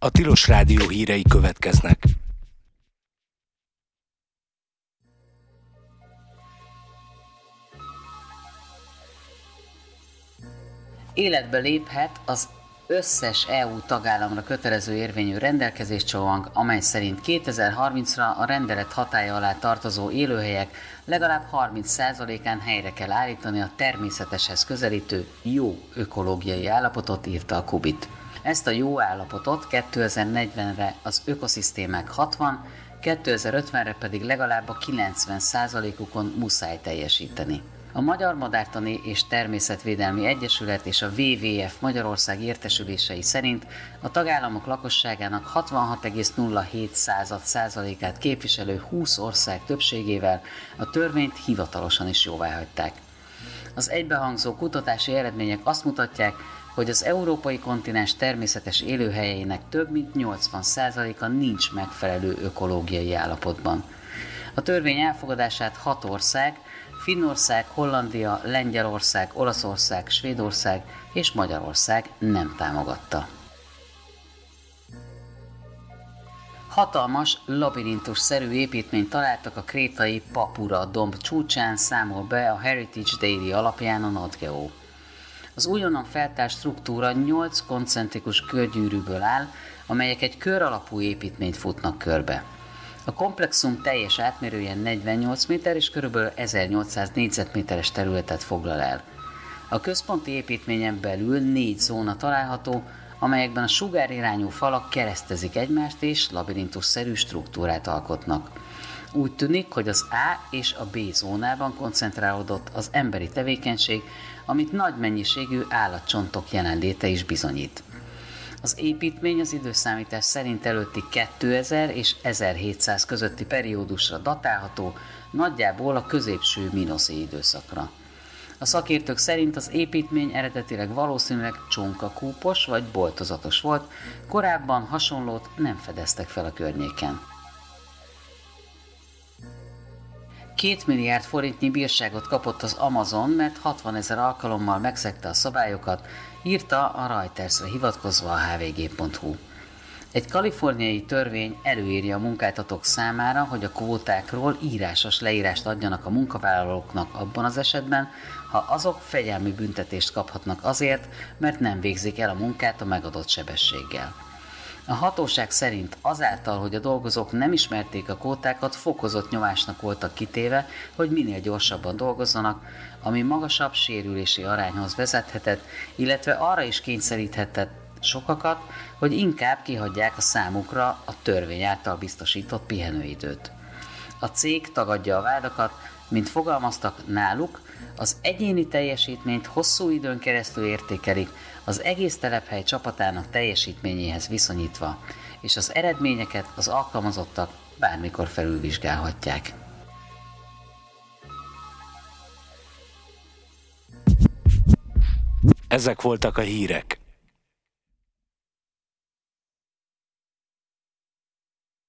A Tilos Rádió hírei következnek. Életbe léphet az összes EU tagállamra kötelező érvényű rendelkezéscsomag, amely szerint 2030-ra a rendelet hatálya alá tartozó élőhelyek legalább 30%-án helyre kell állítani a természeteshez közelítő jó ökológiai állapotot, írta a Kubit. Ezt a jó állapotot 2040-re az ökoszisztémák 2050-re pedig legalább a 90%-ukon muszáj teljesíteni. A Magyar Madártani és Természetvédelmi Egyesület és a WWF Magyarország értesülései szerint a tagállamok lakosságának 66,07%-át képviselő 20 ország többségével a törvényt hivatalosan is jóváhagyták. Az egybehangzó kutatási eredmények azt mutatják, hogy az európai kontinens természetes élőhelyeinek több mint 80%-a nincs megfelelő ökológiai állapotban. A törvény elfogadását 6 ország, Finnország, Hollandia, Lengyelország, Olaszország, Svédország és Magyarország nem támogatta. Hatalmas, labirintusszerű építményt találtak a krétai Papura domb csúcsán, számol be a Heritage Daily alapján a NatGeo. Az újonnan feltárt struktúra 8 koncentrikus körgyűrűből áll, amelyek egy kör alapú építményt futnak körbe. A komplexum teljes átmérője 48 méter és kb. 1800 négyzetméteres területet foglal el. A központi építményen belül 4 zóna található, amelyekben a sugárirányú falak keresztezik egymást és labirintusszerű struktúrát alkotnak. Úgy tűnik, hogy az A és a B zónában koncentrálódott az emberi tevékenység, amit nagy mennyiségű állatcsontok jelenléte is bizonyít. Az építmény az időszámítás szerint előtti 2000 és 1700 közötti periódusra datálható, nagyjából a középső mínoszé időszakra. A szakértők szerint az építmény eredetileg valószínűleg csonkakúpos vagy boltozatos volt, korábban hasonlót nem fedeztek fel a környéken. 2 milliárd forintnyi bírságot kapott az Amazon, mert 60 000 alkalommal megszegte a szabályokat, írta a Reutersre hivatkozva a hvg.hu. Egy kaliforniai törvény előírja a munkáltatók számára, hogy a kvótákról írásos leírást adjanak a munkavállalóknak abban az esetben, ha azok fegyelmi büntetést kaphatnak azért, mert nem végzik el a munkát a megadott sebességgel. A hatóság szerint azáltal, hogy a dolgozók nem ismerték a kvótákat, fokozott nyomásnak voltak kitéve, hogy minél gyorsabban dolgozzanak, ami magasabb sérülési arányhoz vezethetett, illetve arra is kényszeríthetett sokakat, hogy inkább kihagyják a számukra a törvény által biztosított pihenőidőt. A cég tagadja a vádakat, mint fogalmaztak, náluk az egyéni teljesítményt hosszú időn keresztül értékelik, az egész telephely csapatának teljesítményéhez viszonyítva, és az eredményeket az alkalmazottak bármikor felülvizsgálhatják. Ezek voltak a hírek.